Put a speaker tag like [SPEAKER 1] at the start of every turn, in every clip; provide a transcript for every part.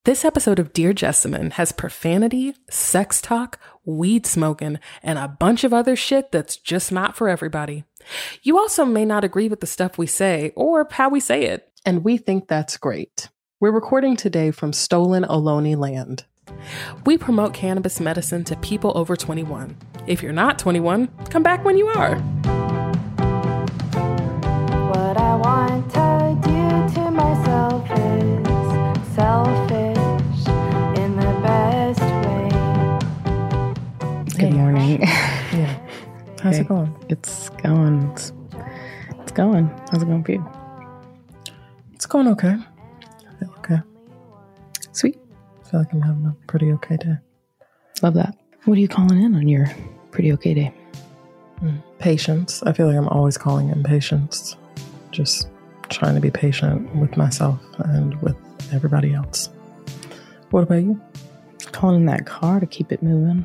[SPEAKER 1] This episode of Dear Jessamine has profanity, sex talk, weed smoking, and a bunch of other shit that's just not for everybody. You also may not agree with the stuff we say or how we say it, and we think that's great. We're recording today from stolen Ohlone land. We promote cannabis medicine to people over 21. If you're not 21, come back when you are.
[SPEAKER 2] What I want to do to myself is selfish in the best way.
[SPEAKER 3] Good morning.
[SPEAKER 1] Yeah. How's it going?
[SPEAKER 3] It's going. It's going. How's it going for you?
[SPEAKER 1] It's going okay. I feel okay.
[SPEAKER 3] Sweet.
[SPEAKER 1] I feel like I'm having a pretty okay day.
[SPEAKER 3] Love that. What are you calling in on your pretty okay day?
[SPEAKER 1] Patience. I feel like I'm always calling in patience. Just trying to be patient with myself and with everybody else. What about you?
[SPEAKER 3] Calling in that car to keep it moving.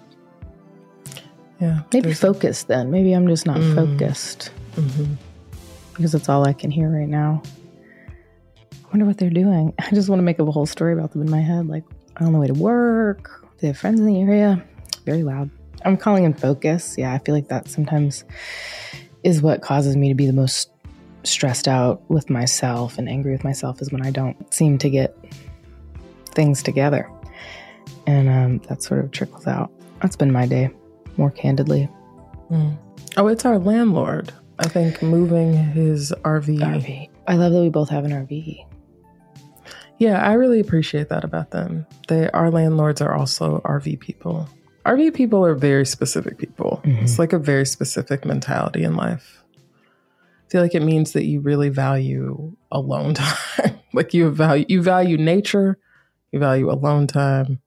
[SPEAKER 1] Yeah.
[SPEAKER 3] Maybe focused then. Maybe I'm just not focused.
[SPEAKER 1] Mm-hmm.
[SPEAKER 3] Because that's all I can hear right now. I wonder what they're doing. I just want to make up a whole story about them in my head. Like, on the way to work. They have friends in the area. Very loud. I'm calling in focus. Yeah, I feel like that sometimes is what causes me to be the most stressed out with myself and angry with myself, is when I don't seem to get things together. And that sort of trickles out. That's been my day, more candidly.
[SPEAKER 1] Oh, it's our landlord. I think moving his RV.
[SPEAKER 3] I love that we both have an RV.
[SPEAKER 1] Yeah, I really appreciate that about them. Our landlords are also RV people. RV people are very specific people. Mm-hmm. It's like a very specific mentality in life. I feel like it means that you really value alone time. Like you value nature, you value alone time.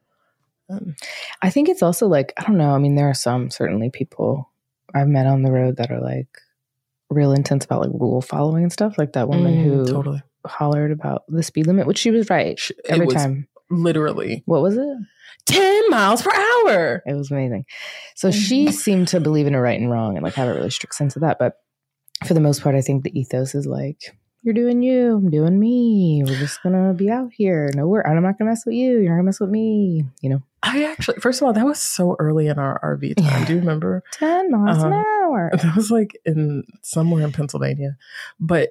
[SPEAKER 3] I think it's also like, I don't know. I mean, there are some certainly people I've met on the road that are like real intense about like rule following and stuff. Like that woman who
[SPEAKER 1] totally
[SPEAKER 3] hollered about the speed limit, which she was right every time.
[SPEAKER 1] Literally.
[SPEAKER 3] What was it?
[SPEAKER 1] 10 miles per hour.
[SPEAKER 3] It was amazing. So she seemed to believe in a right and wrong and like have a really strict sense of that. But for the most part, I think the ethos is like, you're doing you, I'm doing me. We're just going to be out here. I'm not going to mess with you. You're not going to mess with me, you know?
[SPEAKER 1] I actually, first of all, that was so early in our RV time. Yeah. Do you remember?
[SPEAKER 3] 10 miles an hour.
[SPEAKER 1] That was like somewhere in Pennsylvania. But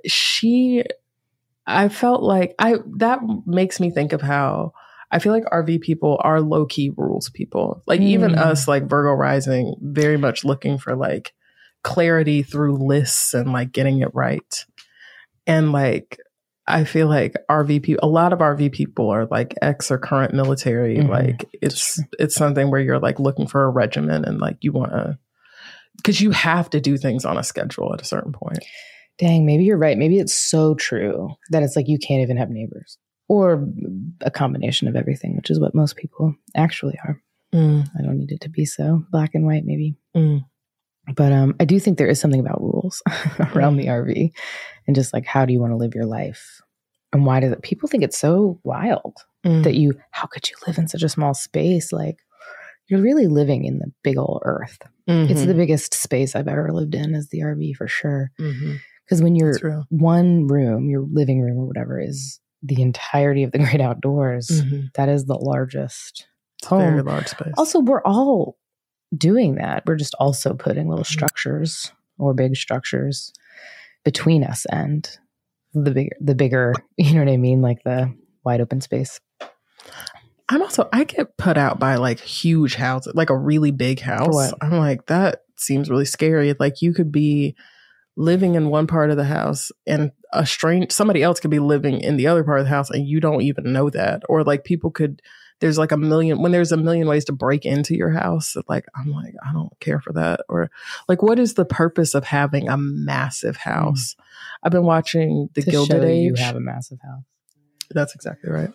[SPEAKER 1] I felt like that makes me think of how I feel like RV people are low-key rules people. Like even us, like Virgo rising, very much looking for like clarity through lists and like getting it right. And like, I feel like a lot of RV people are like ex or current military. Mm-hmm. Like it's something where you're like looking for a regimen and like you want to, because you have to do things on a schedule at a certain point.
[SPEAKER 3] Dang, maybe you're right. Maybe it's so true that it's like you can't even have neighbors, or a combination of everything, which is what most people actually are. I don't need it to be so black and white, maybe. But I do think there is something about rules around the RV and just like, how do you want to live your life? And why does it? People think it's so wild that how could you live in such a small space? Like, you're really living in the big old earth. Mm-hmm. It's the biggest space I've ever lived in, is the RV for sure. Because when you're one room, your living room or whatever, is the entirety of the great outdoors, that is the largest home.
[SPEAKER 1] Very large space.
[SPEAKER 3] Also, we're all doing that. We're just also putting little structures or big structures between us and the bigger, you know what I mean? Like the wide open space.
[SPEAKER 1] I get put out by like huge houses, like a really big house. I'm like, that seems really scary. Like you could be living in one part of the house and somebody else could be living in the other part of the house and you don't even know that. Or like there's like when there's a million ways to break into your house, like, I'm like, I don't care for that. Or like, what is the purpose of having a massive house? I've been watching The Gilded Age.
[SPEAKER 3] You have a massive house.
[SPEAKER 1] That's exactly right.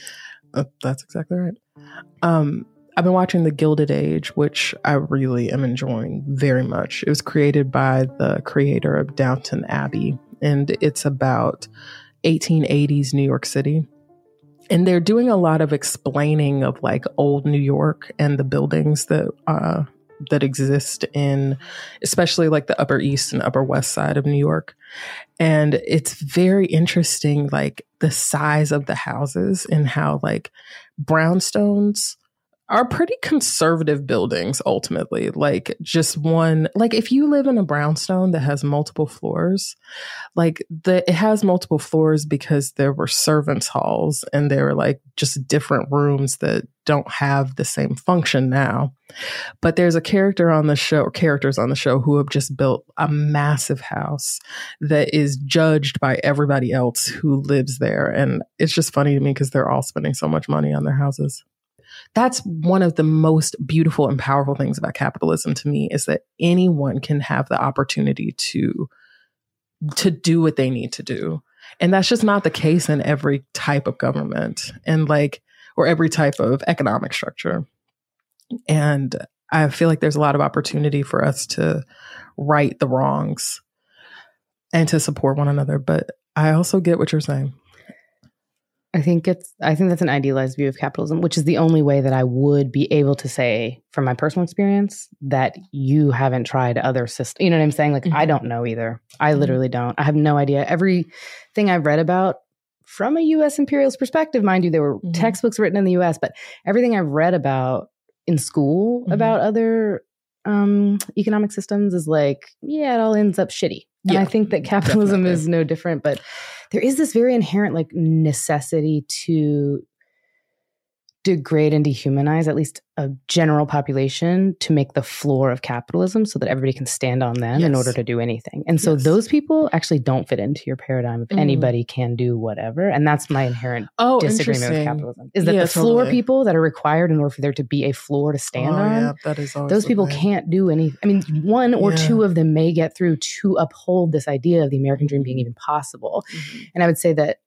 [SPEAKER 1] I've been watching The Gilded Age, which I really am enjoying very much. It was created by the creator of Downton Abbey, and it's about 1880s New York City. And they're doing a lot of explaining of like old New York and the buildings that that exist in especially like the Upper East and Upper West side of New York. And it's very interesting, like the size of the houses and how like brownstones are pretty conservative buildings ultimately. Like just one, like if you live in a brownstone that has multiple floors, like it has multiple floors because there were servants' halls and there were like just different rooms that don't have the same function now. But there's a character on the show, or characters on the show, who have just built a massive house that is judged by everybody else who lives there. And it's just funny to me because they're all spending so much money on their houses. That's one of the most beautiful and powerful things about capitalism to me, is that anyone can have the opportunity to do what they need to do. And that's just not the case in every type of government and like, or every type of economic structure. And I feel like there's a lot of opportunity for us to right the wrongs and to support one another. But I also get what you're saying.
[SPEAKER 3] I think that's an idealized view of capitalism, which is the only way that I would be able to say from my personal experience that you haven't tried other systems. You know what I'm saying? Like, I don't know either. I literally don't. I have no idea. Everything I've read about from a U.S. imperialist perspective, mind you, there were textbooks written in the U.S., but everything I've read about in school about other economic systems is like, yeah, it all ends up shitty. And I think that capitalism is no different, but there is this very inherent like necessity to degrade and dehumanize at least a general population to make the floor of capitalism so that everybody can stand on them in order to do anything. And so those people actually don't fit into your paradigm of anybody can do whatever. And that's my inherent disagreement with capitalism, is that the floor people that are required in order for there to be a floor to stand on,
[SPEAKER 1] that is
[SPEAKER 3] those people can't do anything. I mean, one or two of them may get through to uphold this idea of the American dream being even possible. And I would say that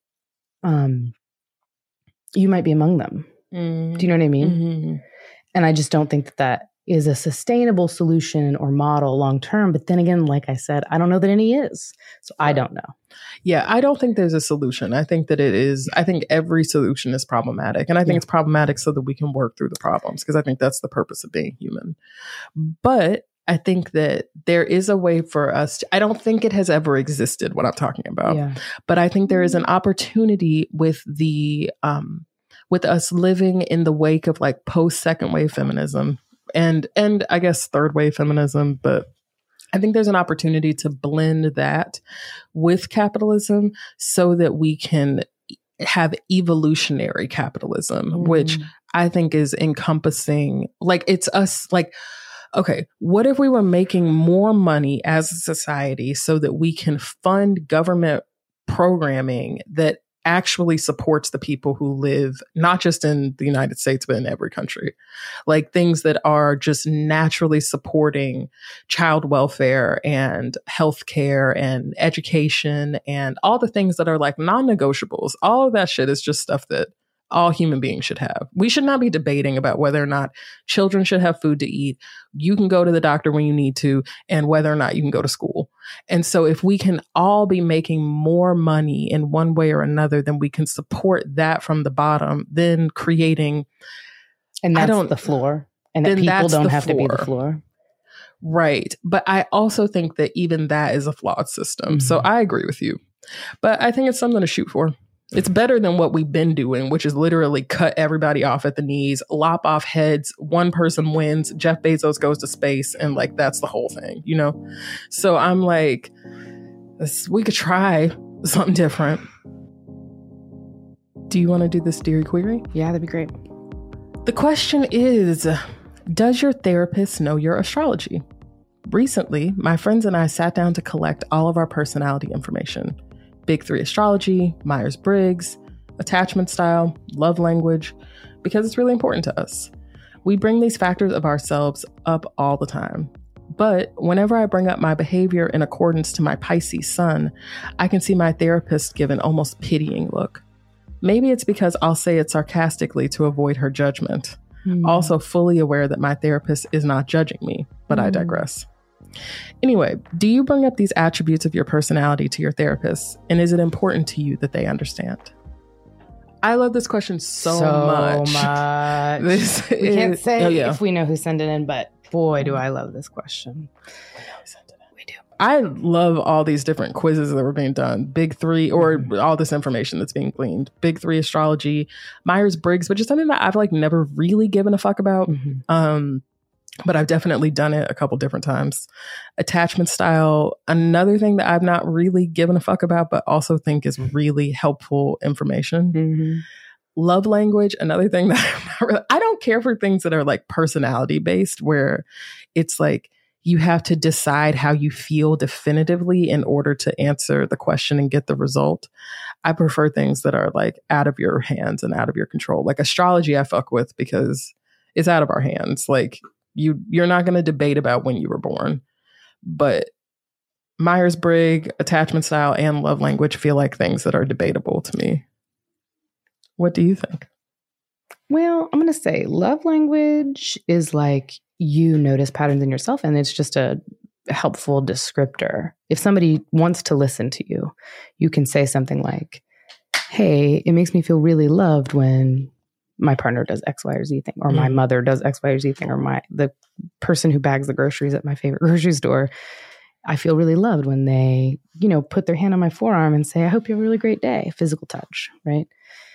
[SPEAKER 3] you might be among them. Do you know what I mean? And I just don't think that that is a sustainable solution or model long term. But then again, like I said, I don't know that any is. So I don't know.
[SPEAKER 1] Yeah, I don't think there's a solution. I think that I think every solution is problematic. And I think it's problematic so that we can work through the problems, because I think that's the purpose of being human. But I think that there is a way for us I don't think it has ever existed, what I'm talking about. But I think there is an opportunity with with us living in the wake of like post second wave feminism and I guess third wave feminism. But I think there's an opportunity to blend that with capitalism so that we can have evolutionary capitalism, which I think is encompassing, like it's us, like, okay, what if we were making more money as a society so that we can fund government programming that actually supports the people who live not just in the United States, but in every country. Like things that are just naturally supporting child welfare and healthcare and education and all the things that are like non-negotiables. All of that shit is just stuff that all human beings should have. We should not be debating about whether or not children should have food to eat. You can go to the doctor when you need to, and whether or not you can go to school. And so if we can all be making more money in one way or another, then we can support that from the bottom, then creating.
[SPEAKER 3] And that's the floor. And that people don't have to be the floor.
[SPEAKER 1] Right. But I also think that even that is a flawed system. So I agree with you. But I think it's something to shoot for. It's better than what we've been doing, which is literally cut everybody off at the knees, lop off heads, one person wins, Jeff Bezos goes to space, and like that's the whole thing, you know? So I'm like, we could try something different. Do you want to do this Deary Query?
[SPEAKER 3] Yeah, that'd be great.
[SPEAKER 1] The question is, does your therapist know your astrology? Recently, my friends and I sat down to collect all of our personality information. Big 3 astrology, Myers-Briggs, attachment style, love language, because it's really important to us. We bring these factors of ourselves up all the time. But whenever I bring up my behavior in accordance to my Pisces sun, I can see my therapist give an almost pitying look. Maybe it's because I'll say it sarcastically to avoid her judgment. Also fully aware that my therapist is not judging me, but I digress. Anyway, do you bring up these attributes of your personality to your therapist? And is it important to you that they understand? I love this question so much.
[SPEAKER 3] We can't say if we know who sent it in, but Boy, do I love this question.
[SPEAKER 1] We do. I love all these different quizzes that were being done. Big three, or all this information that's being gleaned. Big three astrology, Myers-Briggs, which is something that I've like never really given a fuck about. But I've definitely done it a couple different times. Attachment style, another thing that I've not really given a fuck about, but also think is really helpful information. Love language, another thing that I'm not really, I don't care for things that are like personality based, where it's like you have to decide how you feel definitively in order to answer the question and get the result. I prefer things that are like out of your hands and out of your control. Like astrology I fuck with because it's out of our hands. Like you're not going to debate about when you were born, but Myers-Briggs, attachment style, and love language feel like things that are debatable to me. What do you think?
[SPEAKER 3] Well, I'm going to say love language is like you notice patterns in yourself, and it's just a helpful descriptor. If somebody wants to listen to you, you can say something like, hey, it makes me feel really loved when my partner does X, Y, or Z thing, or my mother does X, Y, or Z thing, or the person who bags the groceries at my favorite grocery store. I feel really loved when they, put their hand on my forearm and say, I hope you have a really great day. Physical touch, right?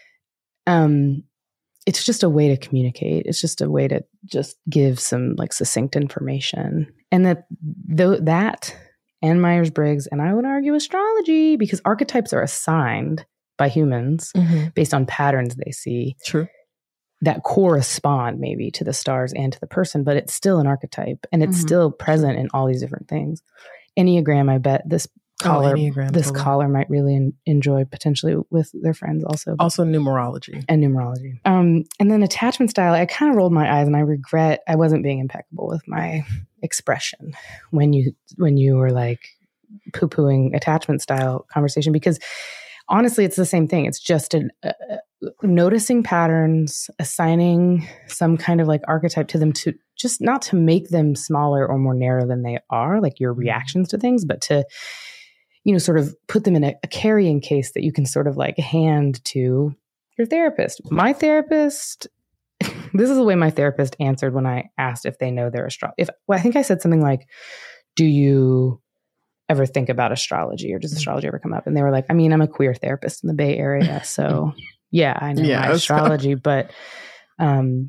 [SPEAKER 3] It's just a way to communicate. It's just a way to just give some like succinct information. And that and Myers-Briggs, and I would argue astrology, because archetypes are assigned by humans based on patterns they see.
[SPEAKER 1] True.
[SPEAKER 3] That correspond maybe to the stars and to the person, but it's still an archetype, and it's still present in all these different things. Enneagram, I bet this caller might really enjoy potentially with their friends also.
[SPEAKER 1] Also numerology.
[SPEAKER 3] And numerology. And then attachment style, I kind of rolled my eyes, and I regret I wasn't being impeccable with my expression when you were like poo-pooing attachment style conversation, because honestly, it's the same thing. It's just noticing patterns, assigning some kind of like archetype to them, to just not to make them smaller or more narrow than they are, like your reactions to things, but to, sort of put them in a carrying case that you can sort of like hand to your therapist. My therapist, this is the way my therapist answered when I asked if they know their astrology. I think I said something like, do you ever think about astrology, or does astrology ever come up? And they were like, I mean, I'm a queer therapist in the Bay Area, so yeah, I know my astrology, but then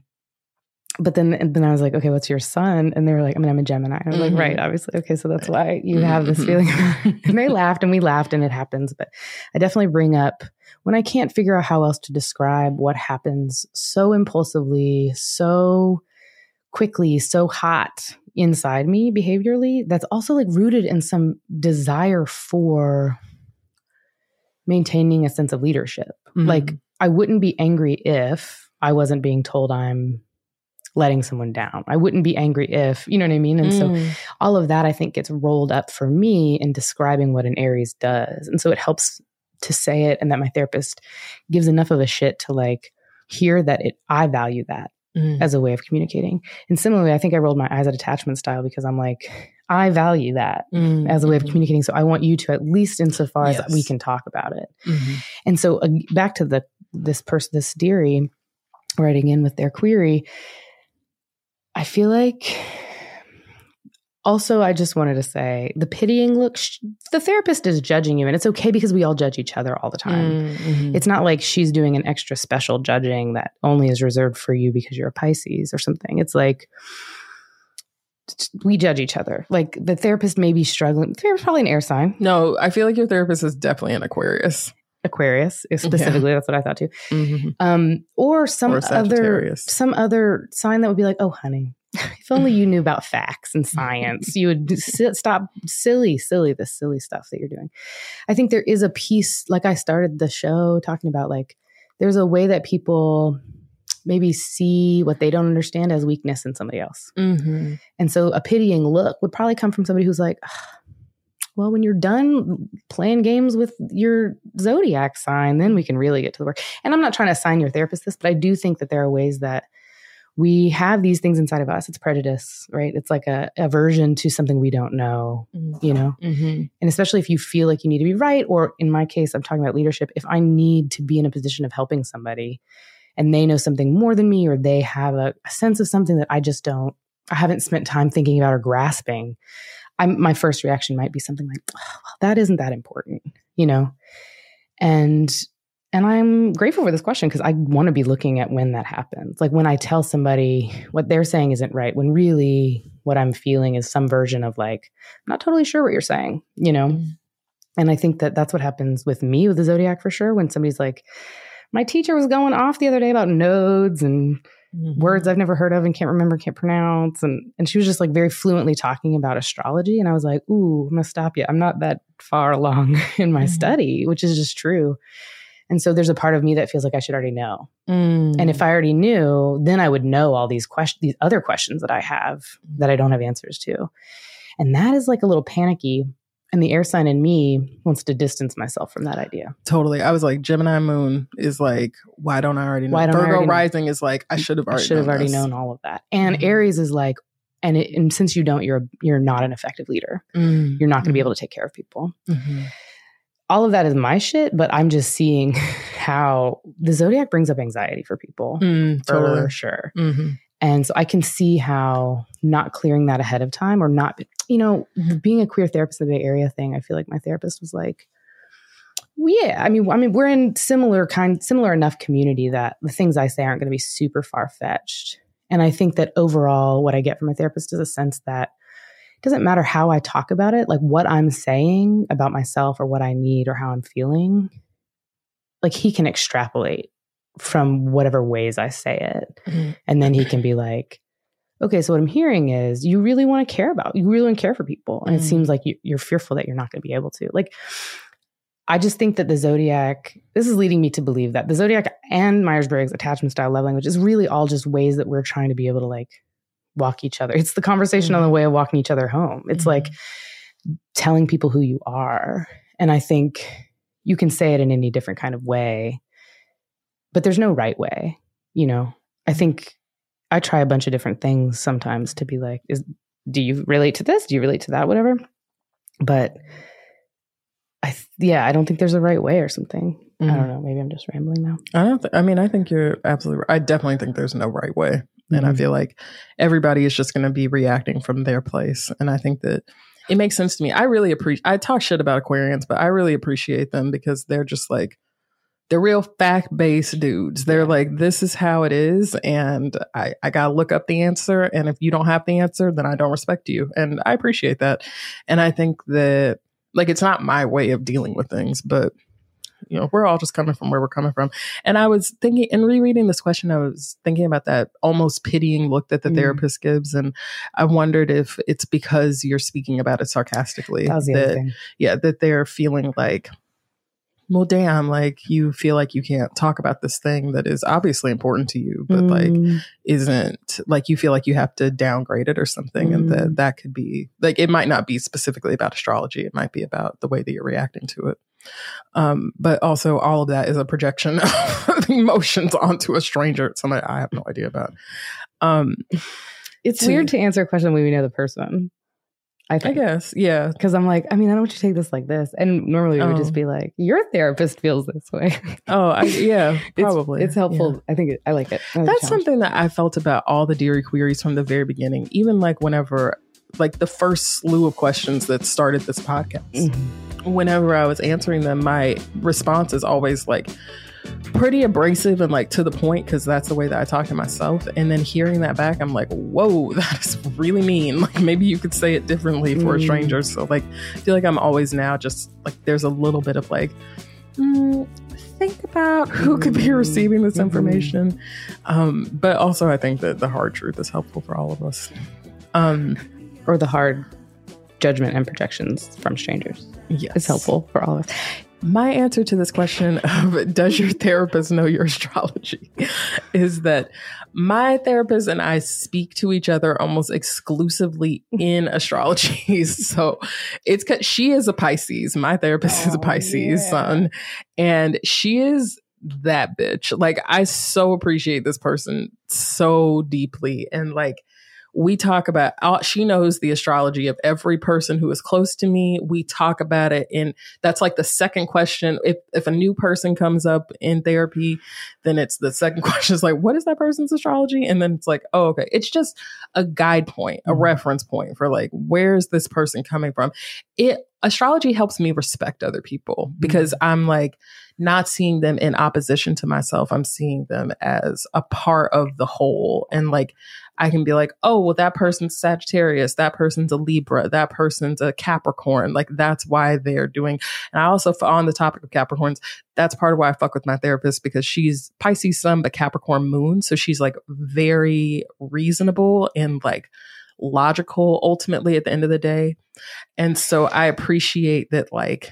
[SPEAKER 3] I was like, okay, what's your sun? And they were like, I mean, I'm a Gemini. And I was like, right, obviously. Okay, so that's why you have this feeling. And they laughed, and we laughed, and it happens. But I definitely bring up when I can't figure out how else to describe what happens so impulsively, so quickly, so hot inside me behaviorally, that's also like rooted in some desire for maintaining a sense of leadership. Like I wouldn't be angry if I wasn't being told I'm letting someone down. I wouldn't be angry if, you know what I mean? And so all of that I think gets rolled up for me in describing what an Aries does. And so it helps to say it, and that my therapist gives enough of a shit to like hear that I value that as a way of communicating. And similarly, I think I rolled my eyes at attachment style because I'm like, I value that as a way of communicating. So I want you to, at least insofar as we can talk about it. And so back to this dearie writing in with their query, I feel like also, I just wanted to say the pitying look, the therapist is judging you, and it's okay because we all judge each other all the time. It's not like she's doing an extra special judging that only is reserved for you because you're a Pisces or something. It's like we judge each other. Like the therapist may be struggling. The therapist is probably an air sign.
[SPEAKER 1] No, I feel like your therapist is definitely an Aquarius.
[SPEAKER 3] Aquarius specifically. That's what I thought too. Or some other sign that would be like, oh, honey, if only you knew about facts and science, you would stop the silly stuff that you're doing. I think there is a piece, like I started the show talking about, like there's a way that people maybe see what they don't understand as weakness in somebody else. And so a pitying look would probably come from somebody who's like, well, when you're done playing games with your zodiac sign, then we can really get to the work. And I'm not trying to assign your therapist this, but I do think that there are ways that we have these things inside of us. It's prejudice, right? It's like a aversion to something we don't know, And especially if you feel like you need to be right, or in my case, I'm talking about leadership. If I need to be in a position of helping somebody and they know something more than me, or they have a sense of something that I just don't I haven't spent time thinking about or grasping, my first reaction might be something like, oh, well, that isn't that important, you know? And I'm grateful for this question because I want to be looking at when that happens. Like when I tell somebody what they're saying isn't right, when really what I'm feeling is some version of like, I'm not totally sure what you're saying, you know? Mm-hmm. And I think that that's what happens with me with the Zodiac for sure. When somebody's like, my teacher was going off the other day about nodes and words I've never heard of and can't remember, can't pronounce. And she was just like very fluently talking about astrology. And I was like, ooh, I'm going to stop you. I'm not that far along in my study, which is just true. And so there's a part of me that feels like I should already know. And if I already knew, then I would know all these other questions that I have that I don't have answers to. And that is like a little panicky. And the air sign in me wants to distance myself from that idea.
[SPEAKER 1] Totally. I was like, Gemini moon is like, why don't I already know? Virgo rising is like, I should have already known
[SPEAKER 3] all of that. And Aries is like, and since you don't, you're not an effective leader. You're not going to be able to take care of people. All of that is my shit, but I'm just seeing how the Zodiac brings up anxiety for people.
[SPEAKER 1] Totally.
[SPEAKER 3] For sure. And so I can see how not clearing that ahead of time or not, you know, being a queer therapist in the Bay Area thing, I feel like my therapist was like, yeah, I mean, we're in similar enough community that the things I say aren't going to be super far-fetched. And I think that overall, what I get from my therapist is a sense that it doesn't matter how I talk about it, like what I'm saying about myself or what I need or how I'm feeling, like he can extrapolate from whatever ways I say it. And then he can be like, okay, so what I'm hearing is you really want to care for people. And it seems like you're fearful that you're not going to be able to. Like, I just think that the Zodiac, this is leading me to believe that the Zodiac and Myers-Briggs attachment style love language is really all just ways that we're trying to be able to like walk each other. It's the conversation on the way of walking each other home. It's like telling people who you are. And I think you can say it in any different kind of way, but there's no right way. You know, I think I try a bunch of different things sometimes to be like, do you relate to this? Do you relate to that? Whatever. But I don't think there's a right way or something. I don't know. Maybe I'm just rambling now.
[SPEAKER 1] I think you're absolutely right. I definitely think there's no right way. And I feel like everybody is just going to be reacting from their place. And I think that it makes sense to me. I talk shit about Aquarians, but I really appreciate them because they're just like, they're real fact-based dudes. They're like, this is how it is. And I got to look up the answer. And if you don't have the answer, then I don't respect you. And I appreciate that. And I think that, like, it's not my way of dealing with things, but, you know, we're all just coming from where we're coming from. And I was thinking, in rereading this question, I was thinking about that almost pitying look that the therapist gives. And I wondered if it's because you're speaking about it sarcastically.
[SPEAKER 3] That was the other thing.
[SPEAKER 1] Yeah, that they're feeling like, well, damn, like you feel like you can't talk about this thing that is obviously important to you, but like isn't, like you feel like you have to downgrade it or something. And that could be like, it might not be specifically about astrology. It might be about the way that you're reacting to it. But also all of that is a projection of emotions onto a stranger, somebody I have no idea about.
[SPEAKER 3] It's weird to answer a question when we know the person. I
[SPEAKER 1] guess, yeah.
[SPEAKER 3] Because I'm like, I mean, I don't want you to take this like this. And normally we would just be like, your therapist feels this way.
[SPEAKER 1] Probably.
[SPEAKER 3] It's helpful. Yeah. I like it.
[SPEAKER 1] That's something that I felt about all the Deary Queries from the very beginning. Even like whenever, like the first slew of questions that started this podcast, whenever I was answering them, my response is always like pretty abrasive and like to the point, because that's the way that I talk to myself. And then hearing that back, I'm like, whoa, that is really mean. Like maybe you could say it differently for a stranger. So like I feel like I'm always now just like there's a little bit of like think about who could be receiving this information. But also I think that the hard truth is helpful for all of us.
[SPEAKER 3] Or the hard judgment and projections from strangers.
[SPEAKER 1] Yes.
[SPEAKER 3] It's helpful for all of us.
[SPEAKER 1] My answer to this question of does your therapist know your astrology is that my therapist and I speak to each other almost exclusively in astrology. So it's because she is a Pisces. My therapist is a Pisces sun. And she is that bitch. Like I so appreciate this person so deeply. And like We talk about, she knows the astrology of every person who is close to me. We talk about it. And that's like the second question. If a new person comes up in therapy, then it's the second question is like, what is that person's astrology? And then it's like, oh, okay. It's just a guide point, a reference point for like, where is this person coming from? Astrology helps me respect other people because I'm like not seeing them in opposition to myself. I'm seeing them as a part of the whole. And like, I can be like, oh, well, that person's Sagittarius, that person's a Libra, that person's a Capricorn. Like, that's why they're doing. And I also, on the topic of Capricorns, that's part of why I fuck with my therapist, because she's Pisces sun, but Capricorn moon. So she's like very reasonable and like logical ultimately at the end of the day. And so I appreciate that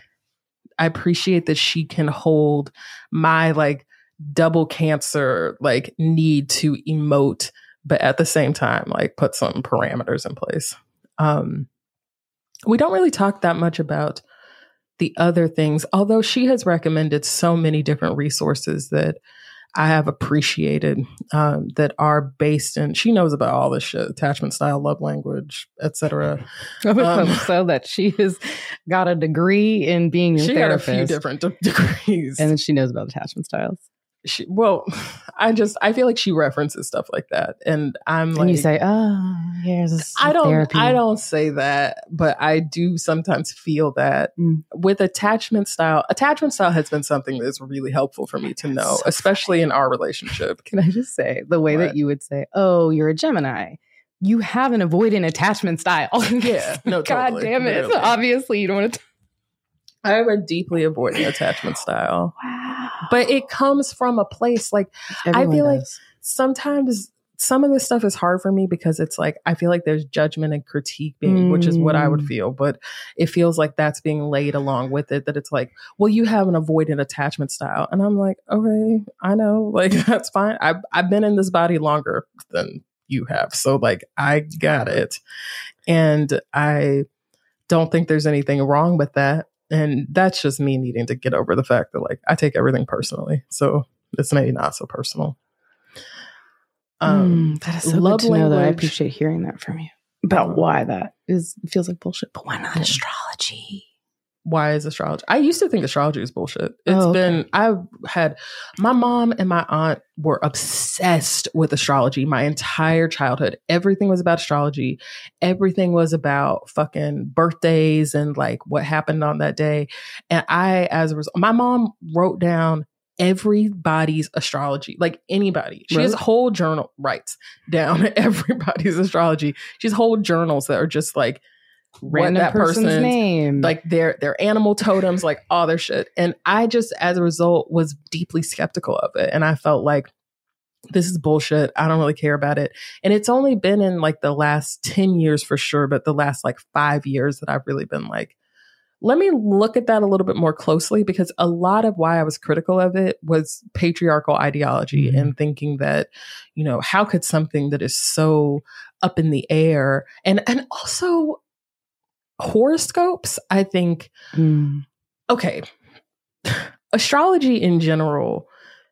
[SPEAKER 1] she can hold my like double Cancer, like need to emote, but at the same time, like put some parameters in place. We don't really talk that much about the other things, although she has recommended so many different resources that I have appreciated that are based in, she knows about all this shit, attachment style, love language, etc.
[SPEAKER 3] So that she has got a degree in being your therapist.
[SPEAKER 1] She got a few different degrees.
[SPEAKER 3] And then she knows about attachment styles.
[SPEAKER 1] I feel like she references stuff like that, and I'm like,
[SPEAKER 3] and you say, "Oh, here's therapy."
[SPEAKER 1] I don't say that, but I do sometimes feel that with attachment style. Attachment style has been something that's really helpful for me to know, so especially in our relationship.
[SPEAKER 3] Can I just say the way that you would say, "Oh, you're a Gemini." You have an avoidant attachment style.
[SPEAKER 1] Yeah, no,
[SPEAKER 3] God
[SPEAKER 1] totally.
[SPEAKER 3] damn it! Literally. Obviously, you don't want to.
[SPEAKER 1] I have a deeply avoidant attachment style.
[SPEAKER 3] Wow.
[SPEAKER 1] But it comes from a place like,
[SPEAKER 3] Everyone
[SPEAKER 1] I feel
[SPEAKER 3] does.
[SPEAKER 1] like sometimes some of this stuff is hard for me because it's like, I feel like there's judgment and critique which is what I would feel. But it feels like that's being laid along with it, that it's like, well, you have an avoidant attachment style. And I'm like, okay, I know, like, that's fine. I've been in this body longer than you have. So like, I got it. And I don't think there's anything wrong with that. And that's just me needing to get over the fact that like I take everything personally. So it's maybe not so personal.
[SPEAKER 3] That is so good to know, though. I appreciate hearing that from you about why that feels like bullshit. But why not astrology?
[SPEAKER 1] Why is astrology? I used to think astrology was bullshit. I've had, my mom and my aunt were obsessed with astrology my entire childhood. Everything was about astrology. Everything was about fucking birthdays and like what happened on that day. And as a result, my mom wrote down everybody's astrology, like anybody. She has whole journal, writes down everybody's astrology. She has whole journals that are just like,
[SPEAKER 3] random that person's name,
[SPEAKER 1] like their animal totems, like all their shit. And I just, as a result, was deeply skeptical of it. And I felt like, this is bullshit. I don't really care about it. And it's only been in like the last 10 years for sure, but the last like 5 years that I've really been like, let me look at that a little bit more closely, because a lot of why I was critical of it was patriarchal ideology and thinking that, you know, how could something that is so up in the air and also horoscopes, I think, okay, astrology in general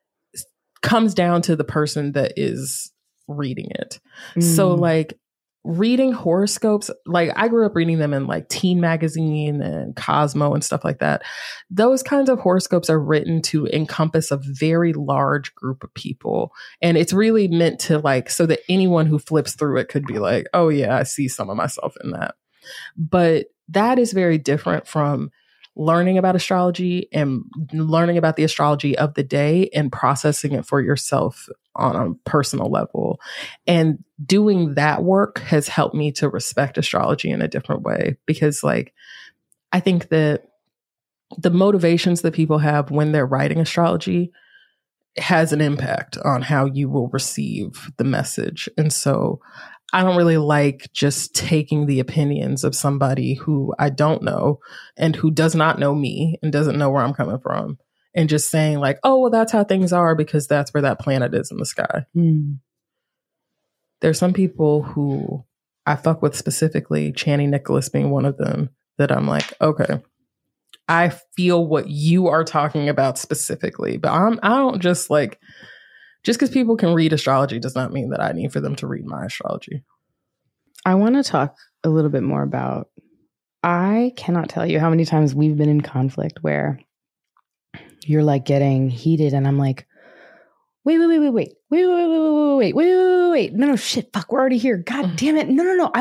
[SPEAKER 1] comes down to the person that is reading it. So like reading horoscopes, like I grew up reading them in like Teen Magazine and Cosmo and stuff like that. Those kinds of horoscopes are written to encompass a very large group of people. And it's really meant to like, so that anyone who flips through it could be like, oh yeah, I see some of myself in that. But that is very different from learning about astrology and learning about the astrology of the day and processing it for yourself on a personal level. And doing that work has helped me to respect astrology in a different way, because like, I think that the motivations that people have when they're writing astrology has an impact on how you will receive the message. And so I don't really like just taking the opinions of somebody who I don't know and who does not know me and doesn't know where I'm coming from and just saying like, oh, well, that's how things are because that's where that planet is in the sky. There's some people who I fuck with specifically, Chani Nicholas being one of them, that I'm like, okay, I feel what you are talking about specifically, but I don't just like, just because people can read astrology does not mean that I need for them to read my astrology.
[SPEAKER 3] I want to talk a little bit more about, I cannot tell you how many times we've been in conflict where you're like getting heated and I'm like, wait. No, shit, fuck, we're already here. God damn it. No.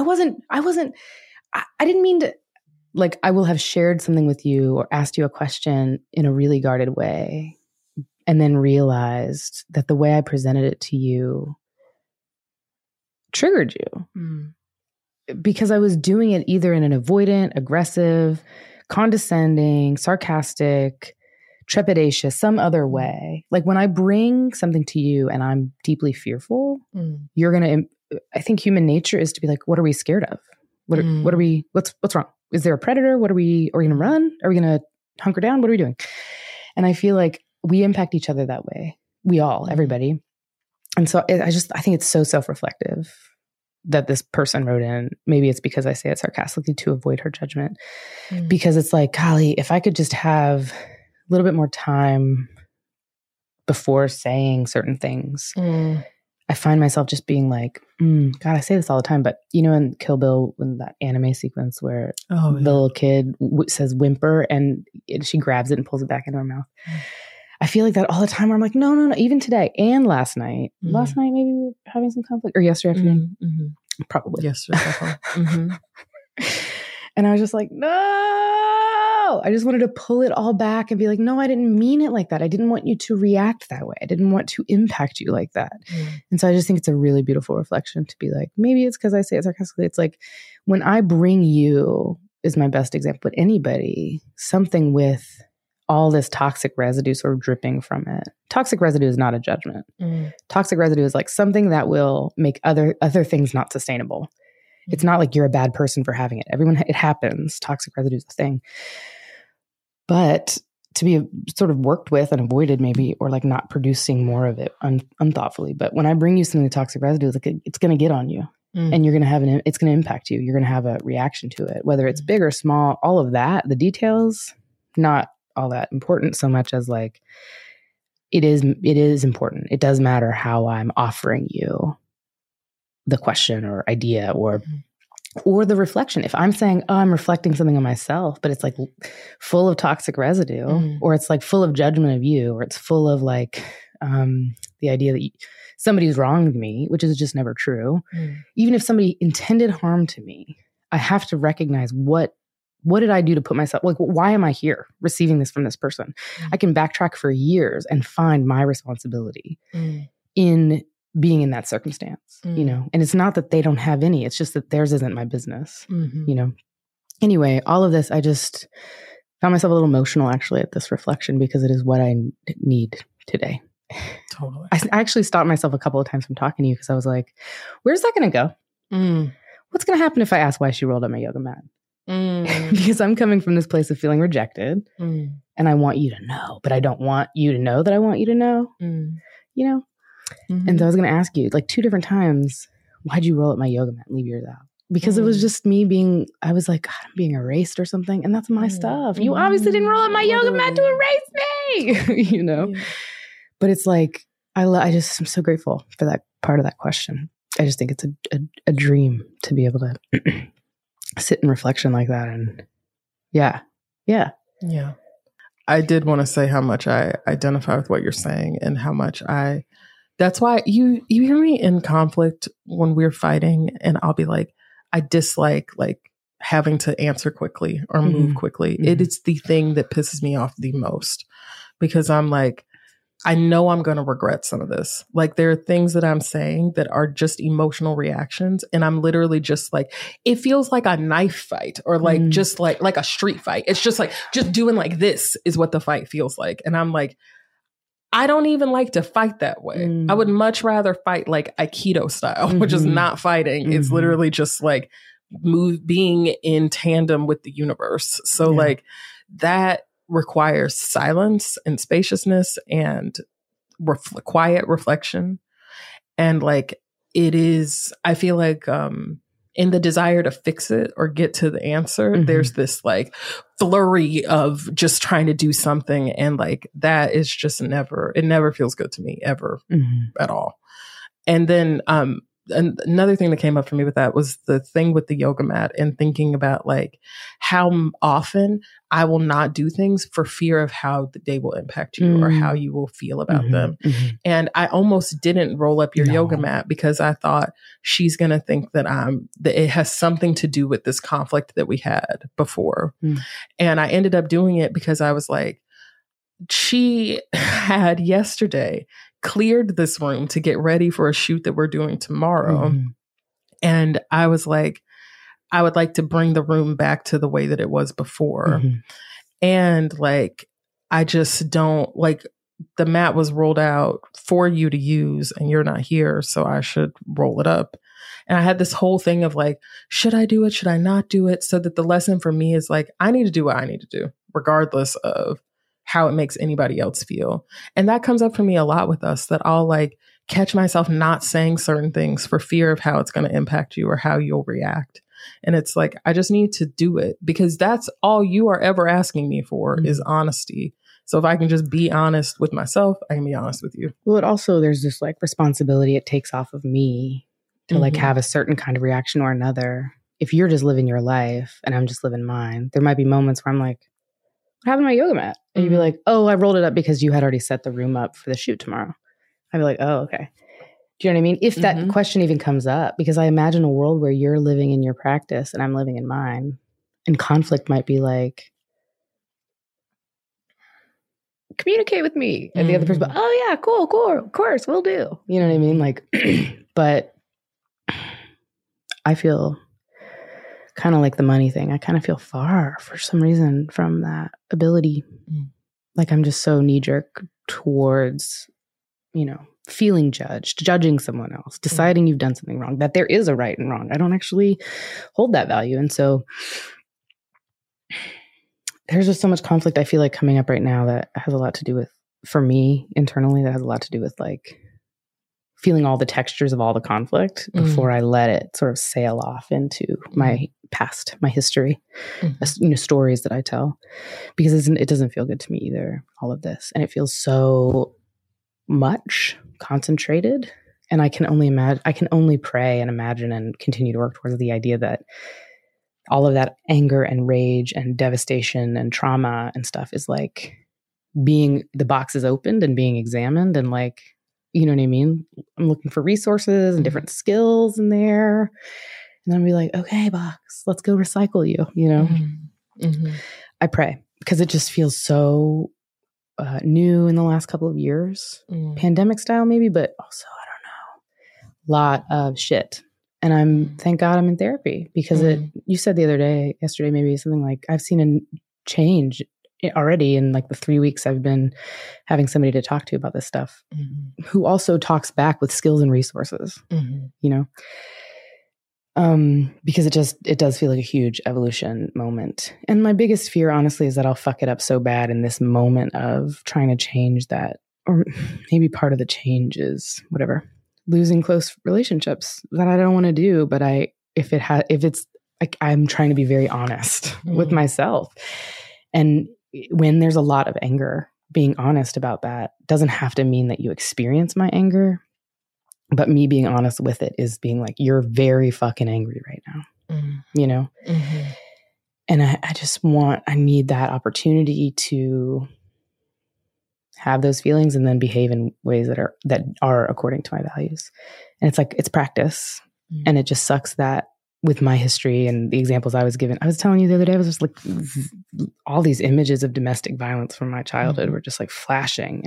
[SPEAKER 3] I didn't mean to, like, I will have shared something with you or asked you a question in a really guarded way and then realized that the way I presented it to you triggered you because I was doing it either in an avoidant, aggressive, condescending, sarcastic, trepidatious, some other way. Like when I bring something to you and I'm deeply fearful, you're going to, I think human nature is to be like, what are we scared of? What are we, what's wrong? Is there a predator? Are we going to run? Are we going to hunker down? What are we doing? And I feel like we impact each other that way. We all, everybody. And so I think it's so self-reflective that this person wrote in. Maybe it's because I say it sarcastically to avoid her judgment. Because it's like, golly, if I could just have a little bit more time before saying certain things, I find myself just being like, God, I say this all the time, but you know, in Kill Bill, when that anime sequence where the little kid says whimper and she grabs it and pulls it back into her mouth. I feel like that all the time where I'm like, no, even today and last night. Last night, maybe we were having some conflict, or yesterday afternoon. Probably.
[SPEAKER 1] Yesterday.
[SPEAKER 3] And I was just like, no, I just wanted to pull it all back and be like, no, I didn't mean it like that. I didn't want you to react that way. I didn't want to impact you like that. And so I just think it's a really beautiful reflection to be like, maybe it's because I say it sarcastically. It's like when I bring you, is my best example, but anybody, something with all this toxic residue sort of dripping from it. Toxic residue is not a judgment. Toxic residue is like something that will make other things not sustainable. It's not like you're a bad person for having it. It happens. Toxic residue is a thing. But to be sort of worked with and avoided maybe, or like not producing more of it unthoughtfully. But when I bring you something toxic residue, it's going to get on you and you're going to have it's going to impact you. You're going to have a reaction to it, whether it's big or small, all of that, the details, not all that important so much as like, it is important. It does matter how I'm offering you the question or idea or the reflection. If I'm saying, oh, I'm reflecting something on myself, but it's like full of toxic residue, or it's like full of judgment of you, or it's full of like the idea that somebody's wronged me, which is just never true. Even if somebody intended harm to me, I have to recognize what did I do to put myself, like, why am I here receiving this from this person? I can backtrack for years and find my responsibility in being in that circumstance, you know, and it's not that they don't have any, it's just that theirs isn't my business, you know? Anyway, all of this, I just found myself a little emotional actually at this reflection because it is what I need today.
[SPEAKER 1] Totally.
[SPEAKER 3] I actually stopped myself a couple of times from talking to you because I was like, where's that going to go? What's going to happen if I ask why she rolled up my yoga mat? Because I'm coming from this place of feeling rejected and I want you to know, but I don't want you to know that I want you to know, you know? And so I was going to ask you like 2 different times, why'd you roll up my yoga mat and leave yours out? Because it was just me I was like, God, I'm being erased or something. And that's my stuff. You obviously didn't roll up my yoga mat to erase me, you know? Yeah. But it's like, I'm so grateful for that part of that question. I just think it's a dream to be able to sit in reflection like that. And yeah.
[SPEAKER 1] I did want to say how much I identify with what you're saying and how much that's why you hear me in conflict when we're fighting and I'll be like, I dislike like having to answer quickly or move quickly. It is the thing that pisses me off the most because I'm like, I know I'm going to regret some of this. Like there are things that I'm saying that are just emotional reactions. And I'm literally just like, it feels like a knife fight or like just like a street fight. It's just like, just doing like this is what the fight feels like. And I'm like, I don't even like to fight that way. I would much rather fight like Aikido style, which is not fighting. It's literally just like being in tandem with the universe. So like that requires silence and spaciousness and quiet reflection. And like it is, I feel like in the desire to fix it or get to the answer, there's this like flurry of just trying to do something. And like that is just it never feels good to me ever at all. And then another thing that came up for me with that was the thing with the yoga mat and thinking about like how often I will not do things for fear of how the day will impact you or how you will feel about them. And I almost didn't roll up your yoga mat because I thought she's going to think that that it has something to do with this conflict that we had before. And I ended up doing it because I was like, she had yesterday cleared this room to get ready for a shoot that we're doing tomorrow. And I was like, I would like to bring the room back to the way that it was before. And like, I just don't like, the mat was rolled out for you to use and you're not here, so I should roll it up. And I had this whole thing of like, should I do it? Should I not do it? So that the lesson for me is like, I need to do what I need to do, regardless of how it makes anybody else feel. And that comes up for me a lot with us, that I'll like catch myself not saying certain things for fear of how it's going to impact you or how you'll react. And it's like, I just need to do it because that's all you are ever asking me for is honesty. So if I can just be honest with myself, I can be honest with you.
[SPEAKER 3] Well, it also, there's this like responsibility it takes off of me to like have a certain kind of reaction or another. If you're just living your life and I'm just living mine, there might be moments where I'm like, what happened to my yoga mat? And you'd be like, oh, I rolled it up because you had already set the room up for the shoot tomorrow. I'd be like, oh, okay. Do you know what I mean? If that question even comes up, because I imagine a world where you're living in your practice and I'm living in mine, and conflict might be like, communicate with me. And the other person, oh yeah, cool, of course, we'll do. You know what I mean? Like, but I feel kind of like the money thing. I kind of feel far for some reason from that ability. Like I'm just so knee-jerk towards, you know, feeling judged, judging someone else, deciding you've done something wrong, that there is a right and wrong. I don't actually hold that value. And so there's just so much conflict I feel like coming up right now that has a lot to do with, for me internally, that has a lot to do with like feeling all the textures of all the conflict before I let it sort of sail off into my past, my history, you know, stories that I tell, because it doesn't feel good to me either, all of this. And it feels so much concentrated. And I can only pray and imagine and continue to work towards the idea that all of that anger and rage and devastation and trauma and stuff is like being, the box is opened and being examined, and like, you know what I mean? I'm looking for resources and different skills in there. And then I'll be like, okay, box, let's go recycle you, you know? I pray because it just feels so new in the last couple of years, pandemic style maybe, but also, I don't know, a lot of shit. And thank God I'm in therapy because you said yesterday, maybe something like, I've seen a change already in like the 3 weeks I've been having somebody to talk to about this stuff, who also talks back with skills and resources, you know? Because it does feel like a huge evolution moment. And my biggest fear, honestly, is that I'll fuck it up so bad in this moment of trying to change that, or maybe part of the change is whatever, losing close relationships that I don't want to do. But if it's like, I'm trying to be very honest with myself. And when there's a lot of anger, being honest about that doesn't have to mean that you experience my anger. But me being honest with it is being like, you're very fucking angry right now, you know? And I need that opportunity to have those feelings and then behave in ways that are according to my values. And it's like, it's practice. And it just sucks that with my history and the examples I was given, I was telling you the other day, I was just like, all these images of domestic violence from my childhood were just like flashing.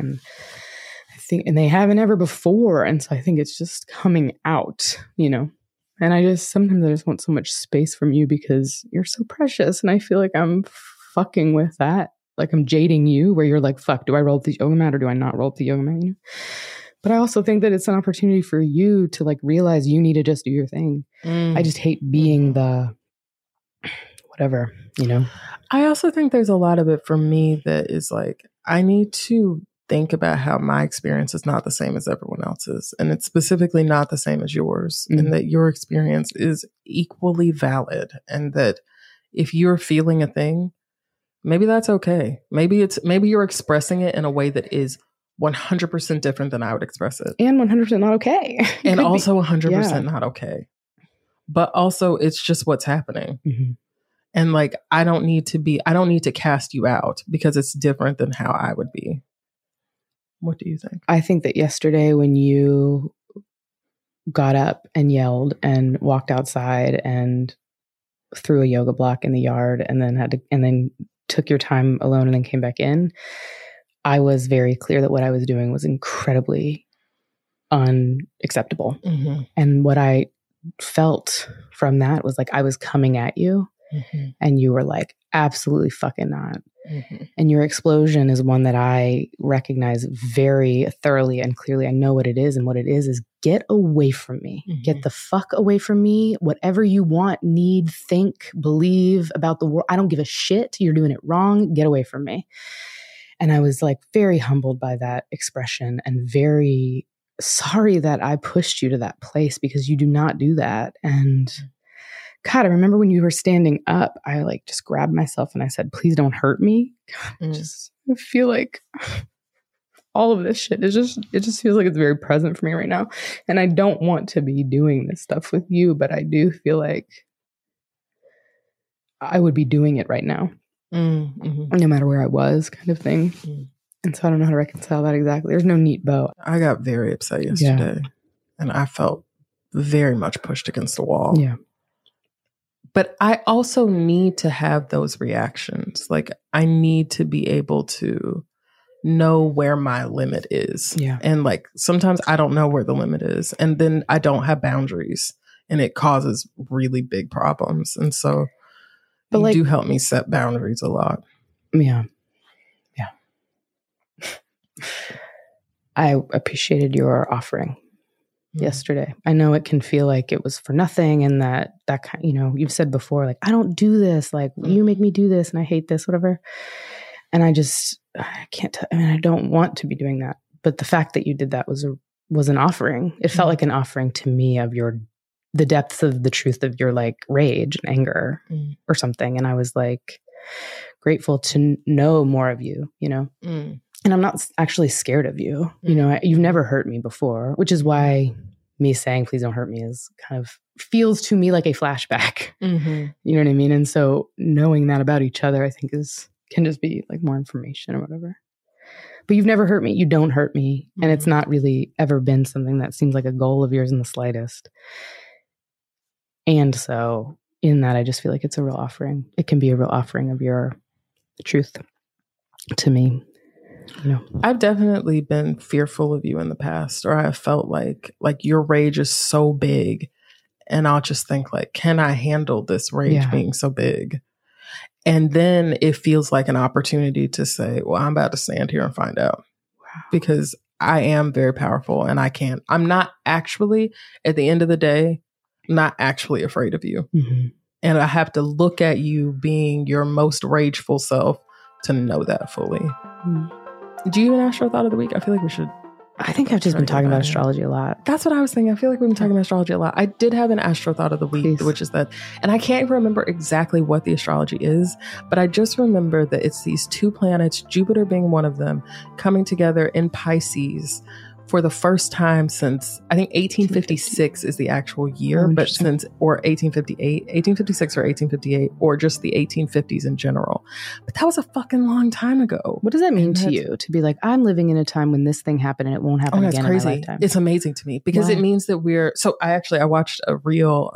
[SPEAKER 3] And they haven't ever before. And so I think it's just coming out, you know, and sometimes I just want so much space from you because you're so precious. And I feel like I'm fucking with that. Like I'm jading you where you're like, fuck, do I roll up the yoga mat or do I not roll up the yoga mat? You know? But I also think that it's an opportunity for you to like realize you need to just do your thing. I just hate being the whatever, you know?
[SPEAKER 1] I also think there's a lot of it for me that is like, I need to think about how my experience is not the same as everyone else's. And it's specifically not the same as yours. And that your experience is equally valid. And that if you're feeling a thing, maybe that's okay. Maybe you're expressing it in a way that is 100% different than I would express it.
[SPEAKER 3] And 100% not okay.
[SPEAKER 1] And also 100% not okay. But also it's just what's happening.
[SPEAKER 3] Mm-hmm.
[SPEAKER 1] And like, I don't need to cast you out because it's different than how I would be. What do you think?
[SPEAKER 3] I think that yesterday when you got up and yelled and walked outside and threw a yoga block in the yard and then took your time alone and then came back in, I was very clear that what I was doing was incredibly unacceptable.
[SPEAKER 1] Mm-hmm.
[SPEAKER 3] And what I felt from that was like I was coming at you and you were like, absolutely fucking not.
[SPEAKER 1] Mm-hmm.
[SPEAKER 3] And your explosion is one that I recognize very thoroughly and clearly. I know what it is. And what it is get away from me.
[SPEAKER 1] Mm-hmm.
[SPEAKER 3] Get the fuck away from me. Whatever you want, need, think, believe about the world. I don't give a shit. You're doing it wrong. Get away from me. And I was like very humbled by that expression and very sorry that I pushed you to that place because you do not do that. And God, I remember when you were standing up, I like just grabbed myself and I said, please don't hurt me. God, I feel like all of this shit is it just feels like it's very present for me right now. And I don't want to be doing this stuff with you, but I do feel like I would be doing it right now.
[SPEAKER 1] Mm-hmm.
[SPEAKER 3] No matter where I was, kind of thing.
[SPEAKER 1] Mm.
[SPEAKER 3] And so I don't know how to reconcile that exactly. There's no neat bow.
[SPEAKER 1] I got very upset yesterday and I felt very much pushed against the wall.
[SPEAKER 3] Yeah.
[SPEAKER 1] But I also need to have those reactions. Like I need to be able to know where my limit is.
[SPEAKER 3] Yeah.
[SPEAKER 1] And like sometimes I don't know where the limit is. And then I don't have boundaries and it causes really big problems. And so you do help me set boundaries a lot.
[SPEAKER 3] Yeah. Yeah. I appreciated your offering yesterday. I know it can feel like it was for nothing and that kind, you've said before, like, I don't do this, like you make me do this and I hate this, whatever. And I can't, I don't want to be doing that. But the fact that you did that was an offering. It felt like an offering to me of the depths of the truth of your like rage and anger or something. And I was like grateful to know more of you, And I'm not actually scared of you. You've never hurt me before, which is why me saying, please don't hurt me is kind of feels to me like a flashback.
[SPEAKER 1] Mm-hmm.
[SPEAKER 3] You know what I mean? And so knowing that about each other, I think can just be like more information or whatever. But you've never hurt me. You don't hurt me. Mm-hmm. And it's not really ever been something that seems like a goal of yours in the slightest. And so in that, I just feel like it's a real offering. It can be a real offering of your truth to me.
[SPEAKER 1] I've definitely been fearful of you in the past, or I felt like your rage is so big and I'll just think like, can I handle this rage being so big? And then it feels like an opportunity to say, well, I'm about to stand here and find out. Wow. Because I am very powerful and I'm not actually, at the end of the day, not actually afraid of you.
[SPEAKER 3] Mm-hmm.
[SPEAKER 1] And I have to look at you being your most rageful self to know that fully. Mm-hmm. Do you even astro thought of the week? I feel like we should.
[SPEAKER 3] I think I've just been talking about astrology a lot.
[SPEAKER 1] That's what I was thinking. I feel like we've been talking about astrology a lot. I did have an astro thought of the week, which is that, and I can't remember exactly what the astrology is, but I just remember that it's these two planets, Jupiter being one of them, coming together in Pisces for the first time since, I think 1856 is the actual year, but or 1856 or 1858, or just the 1850s in general. But that was a fucking long time ago.
[SPEAKER 3] What does that mean to you? To be like, I'm living in a time when this thing happened and it won't happen again in my lifetime.
[SPEAKER 1] It's amazing to me because it means that I watched a real,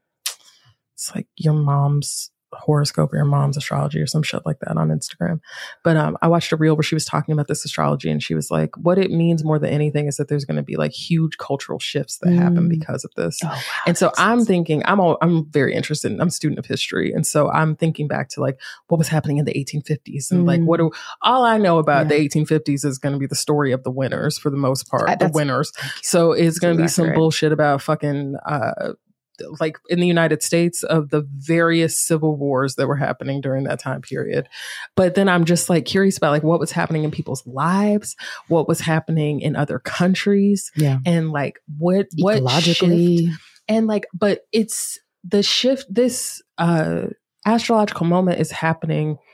[SPEAKER 1] it's like your mom's horoscope or your mom's astrology or some shit like that on Instagram. But I watched a reel where she was talking about this astrology and she was like, what it means more than anything is that there's going to be like huge cultural shifts that happen because of this. Oh, wow, and so I'm thinking, I'm very interested I'm a student of history. And so I'm thinking back to like what was happening in the 1850s and like all I know about the 1850s is going to be the story of the winners for the most part, the winners. So it's going to be some bullshit about fucking, like in the United States of the various civil wars that were happening during that time period. But then I'm just like curious about like what was happening in people's lives, what was happening in other countries, and like what ecologically shift, and like, but it's the shift. This astrological moment is happening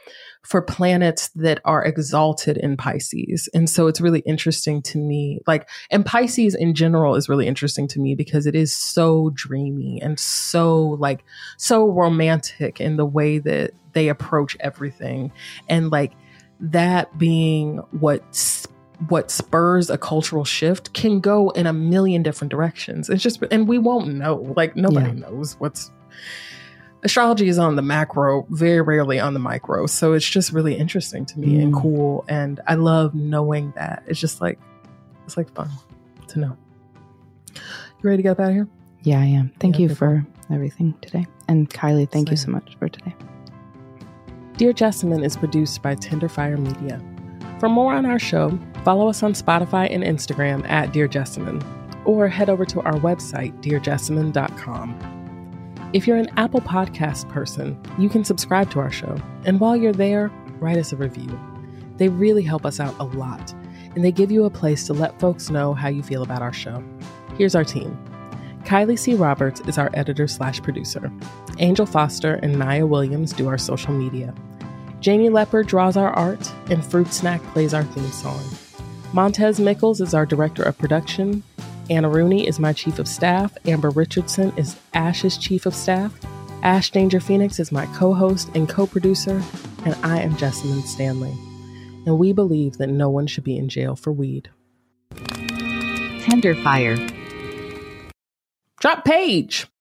[SPEAKER 1] for planets that are exalted in Pisces. And so it's really interesting to me, like, and Pisces in general is really interesting to me because it is so dreamy and so romantic in the way that they approach everything. And like that being what spurs a cultural shift can go in a million different directions. It's just, and we won't know, like nobody knows astrology is on the macro, very rarely on the micro. So it's just really interesting to me and cool. And I love knowing that. It's just like, it's like fun to know. You ready to get up out of here?
[SPEAKER 3] Yeah, I am. Thank you for everything today. And Kylie, thank you so much for today.
[SPEAKER 1] Dear Jessamine is produced by Tenderfire Media. For more on our show, follow us on Spotify and Instagram at Dear Jessamine, or head over to our website, dearjessamine.com. If you're an Apple Podcast person, you can subscribe to our show. And while you're there, write us a review. They really help us out a lot, and they give you a place to let folks know how you feel about our show. Here's our team. Kylie C. Roberts is our editor/producer. Angel Foster and Naya Williams do our social media. Janie Leopard draws our art, and Fruit Snack plays our theme song. Montez Mickles is our director of production. Anna Rooney is my chief of staff. Amber Richardson is Ash's chief of staff. Ash Danger Phoenix is my co-host and co-producer. And I am Jessamine Stanley. And we believe that no one should be in jail for weed.
[SPEAKER 4] Tenderfire.
[SPEAKER 1] Drop page.